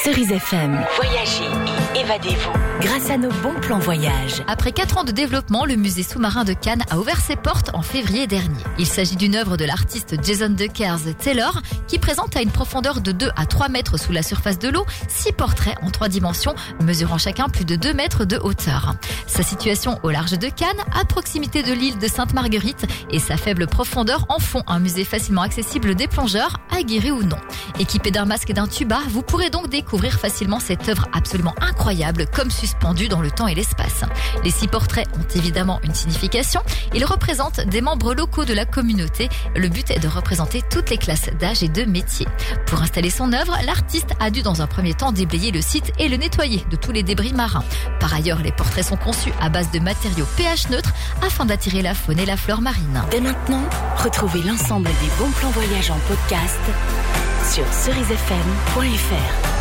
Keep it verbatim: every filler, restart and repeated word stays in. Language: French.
Cerise F M. Voyagez et évadez-vous Grâce à nos bons plans voyage. Après quatre ans de développement, le musée sous-marin de Cannes a ouvert ses portes en février dernier. Il s'agit d'une œuvre de l'artiste Jason Deckers Taylor qui présente à une profondeur de deux à trois mètres sous la surface de l'eau six portraits en trois dimensions mesurant chacun plus de deux mètres de hauteur. Sa situation au large de Cannes, à proximité de l'île de Sainte-Marguerite et sa faible profondeur en font un musée facilement accessible des plongeurs, aguerris ou non. Équipé d'un masque et d'un tuba, vous pourrez donc découvrir facilement cette œuvre absolument incroyable comme suspendue dans le temps et l'espace. Les six portraits ont évidemment une signification. Ils représentent des membres locaux de la communauté. Le but est de représenter toutes les classes d'âge et de métiers. Pour installer son œuvre, l'artiste a dû dans un premier temps déblayer le site et le nettoyer de tous les débris marins. Par ailleurs, les portraits sont conçus à base de matériaux pH neutres afin d'attirer la faune et la flore marine. Dès maintenant, retrouvez l'ensemble des bons plans voyage en podcast sur cerise f m point f r.